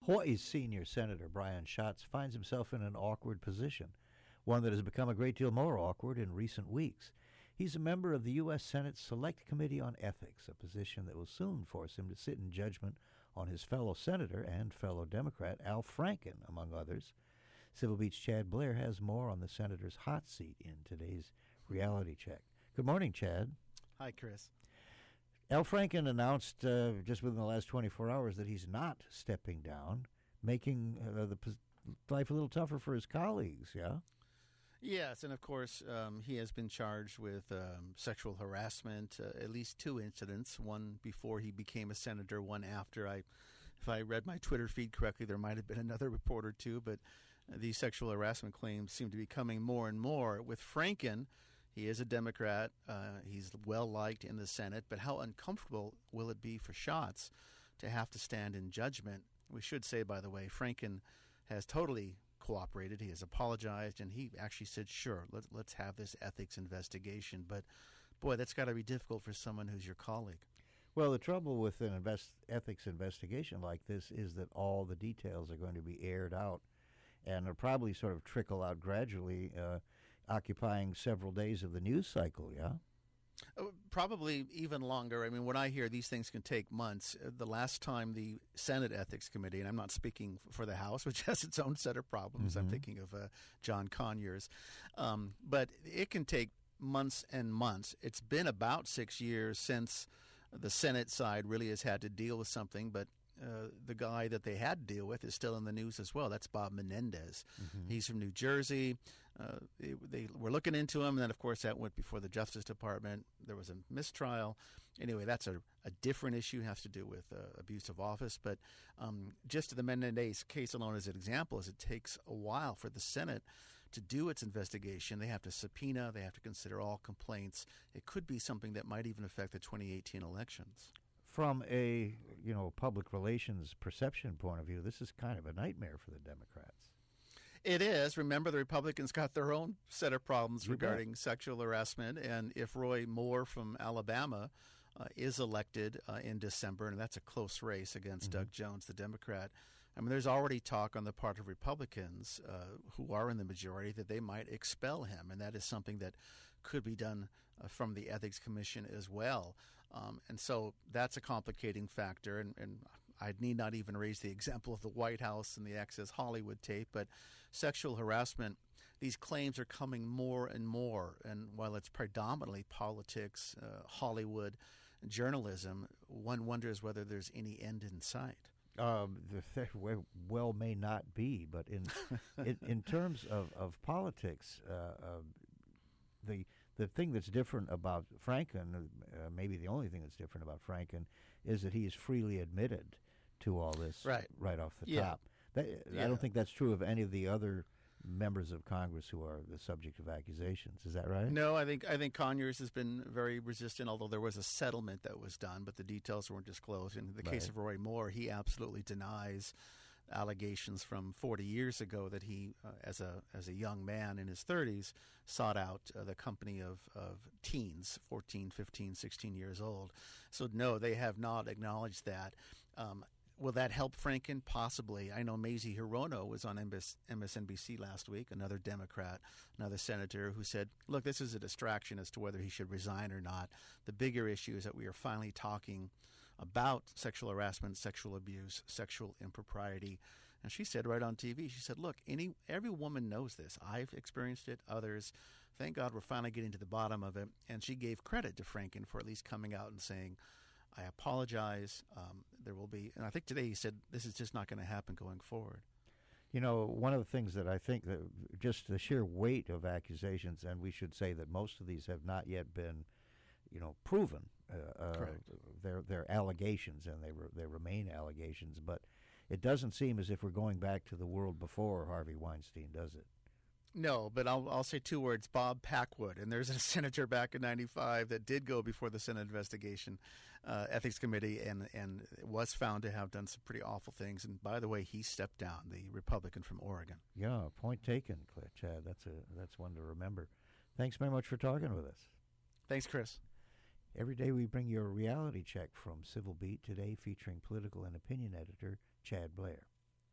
Hawaii's senior Senator Brian Schatz finds himself in an awkward position, one that has become a great deal more awkward in recent weeks. He's a member of the U.S. Senate Select Committee on Ethics, a position that will soon force him to sit in judgment on his fellow senator and fellow Democrat Al Franken, among others. Civil Beat's Chad Blair has more on the senator's hot seat in today's reality check. Good morning, Chad. Hi, Chris. Al Franken announced just within the last 24 hours that he's not stepping down, making the life a little tougher for his colleagues, yeah? Yes, and of course, he has been charged with sexual harassment, at least 2 incidents, one before he became a senator, one after. If I read my Twitter feed correctly, there might have been another report or two, but these sexual harassment claims seem to be coming more and more. With Franken, he is a Democrat. He's well-liked in the Senate, but how uncomfortable will it be for Schatz to have to stand in judgment? We should say, by the way, Franken has totally cooperated. He has apologized, and he actually said, sure, let's have this ethics investigation. But, boy, that's got to be difficult for someone who's your colleague. Well, the trouble with an ethics investigation like this is that all the details are going to be aired out, and it'll probably sort of trickle out gradually, occupying several days of the news cycle, yeah? Probably even longer. I mean, when I hear these things can take months, the last time the Senate Ethics Committee, and I'm not speaking for the House, which has its own set of problems. I'm thinking of John Conyers. But it can take months and months. It's been about 6 years since the Senate side really has had to deal with something, but the guy that they had to deal with is still in the news as well. That's Bob Menendez. He's from New Jersey. They were looking into him, and then, of course, that went before the Justice Department. There was a mistrial. Anyway, that's a different issue. It has to do with abuse of office. But just the Menendez case alone as an example is it takes a while for the Senate to do its investigation. They have to subpoena. They have to consider all complaints. It could be something that might even affect the 2018 elections. From a public relations perception point of view, this is kind of a nightmare for the Democrats. It is. Remember, the Republicans got their own set of problems regarding sexual harassment. And if Roy Moore from Alabama is elected in December, and that's a close race against Doug Jones, the Democrat, I mean, there's already talk on the part of Republicans who are in the majority that they might expel him. And that is something that could be done from the Ethics Commission as well. And so that's a complicating factor. And I need not even raise the example of the White House and the Access Hollywood tape, but sexual harassment, these claims are coming more and more. And while it's predominantly politics, Hollywood, journalism, one wonders whether there's any end in sight. Well, may not be, but in terms of politics, the thing that's different about Franken, maybe the only thing that's different about Franken, is that he is freely admitted to all this right off the top. I don't think that's true of any of the other members of Congress who are the subject of accusations. Is that right? No, I think Conyers has been very resistant, although there was a settlement that was done, but the details weren't disclosed. In the case of Roy Moore, he absolutely denies allegations from 40 years ago that he, as a young man in his 30s, sought out the company of teens, 14, 15, 16 years old. So, no, they have not acknowledged that. Will that help Franken? Possibly. I know Mazie Hirono was on MSNBC last week, another Democrat, another senator, who said, look, this is a distraction as to whether he should resign or not. The bigger issue is that we are finally talking about sexual harassment, sexual abuse, sexual impropriety. And she said right on TV, she said, look, every woman knows this. I've experienced it, others. Thank God we're finally getting to the bottom of it. And she gave credit to Franken for at least coming out and saying, I apologize. There will be, and I think today he said this is just not going to happen going forward. One of the things that I think that just the sheer weight of accusations, and we should say that most of these have not yet been, proven. Correct. They're allegations, and they remain allegations. But it doesn't seem as if we're going back to the world before Harvey Weinstein, does it? No, but I'll say 2 words, Bob Packwood. And there's a senator back in 95 that did go before the Senate Investigation Ethics Committee and was found to have done some pretty awful things. And by the way, he stepped down, the Republican from Oregon. Yeah, point taken, Chad. That's one to remember. Thanks very much for talking with us. Thanks, Chris. Every day we bring you a reality check from Civil Beat, today featuring political and opinion editor Chad Blair.